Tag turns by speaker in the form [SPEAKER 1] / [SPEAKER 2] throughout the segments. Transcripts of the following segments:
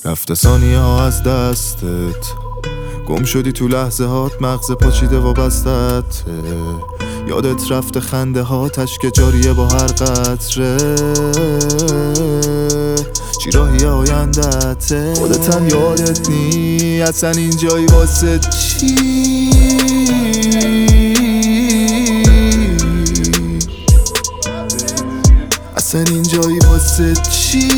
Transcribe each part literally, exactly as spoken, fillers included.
[SPEAKER 1] رفته ثانیه ها از دستت، گم شدی تو لحظه هات، مغز پاچیده و بستت. یادت رفته خنده ها، تشک جاریه با هر قطره. چی راهی آیندته، خودتم یادت نی اصلا اینجایی واسه چی. اصلا اینجایی واسه چی.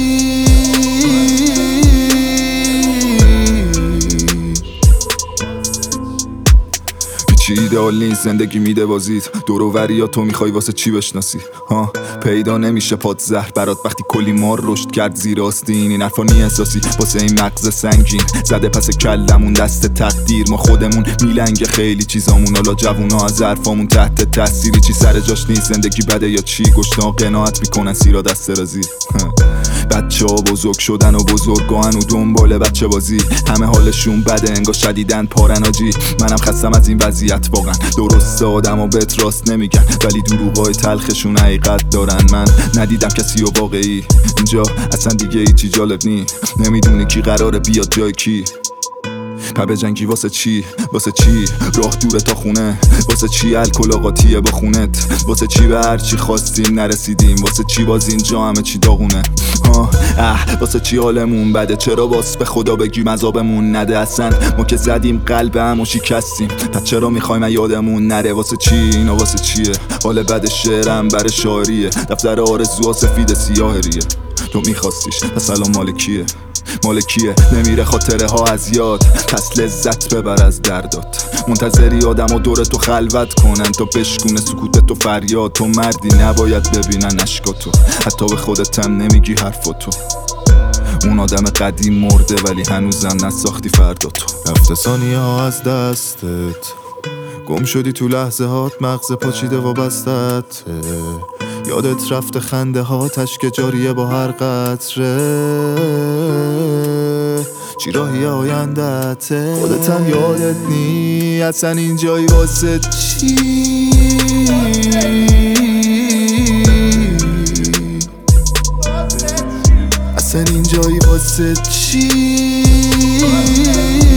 [SPEAKER 1] هیچی ایدئال نیست، زندگی میده بازید دور و وریا، تو میخوای واسه چی بشناسی؟ ها پیدا نمیشه پاد زهر برات وقتی کلی مار رشد کرد زیر آستین. این حرفانی احساسی واسه این مغز سنگین زده پس کلمون دست تقدیر. ما خودمون میلنگ خیلی چیزامون، حالا جوونا از حرفامون تحت تاثیری. چی سر جاش نیست، زندگی بده یا چی؟ گشنا قناعت میکنن سیرا دست رازی. بچه ها بزرگ شدن و بزرگان و دنبال بچه بازی، همه حالشون بده انگار شدیدن پارناجی. منم خستم از این وضعیت واقعا، درسته آدم و بهت راست نمیگن ولی دروغای تلخشون حقیقت دارن. من ندیدم کسی و واقعی اینجا اصلا دیگه هیچی جالب نی. نمیدونی کی قراره بیاد جای کی. پا به جنگی واسه چی؟ واسه چی؟ راه دوره تا خونه. واسه چی الکل آقاتیه با خونت؟ واسه چی به هر چی خواستیم نرسیدیم؟ واسه چی باز اینجا همه چی داغونه؟ ها اه واسه چی حالمون بده؟ چرا باس به خدا بگیم عذابمون نده؟ اصلا ما که زدیم قلب هم و شکستیم، پس چرا میخوایم یادمون نره؟ واسه چی اینا؟ واسه چیه؟ حال بد شعرم بر شاعریه، دفتر آرزوها سفید سیاهریه. تو میخواستیش پس الان مال کیه؟ مال کیه؟ نمیره خاطره ها از یاد، پس لذت ببر از دردات. منتظری آدم و دور تو خلوت کنن تا بشکونه سکوت تو فریاد. تو مردی نباید ببینن اشکاتو، حتی به خودتم نمیگی حرفاتو. اون آدم قدیم مرده ولی هنوزم نساختی فرداتو. رفته ثانیه ها از دستت، گم شدی تو لحظه هات، مغز پاچیده و بستت. یادت رفته خنده ها، تشک جاریه با هر قطره. چی راهی آیندته، خودتم یادت نی اصلا اینجایی واسه چی. اصلا اینجایی واسه چی.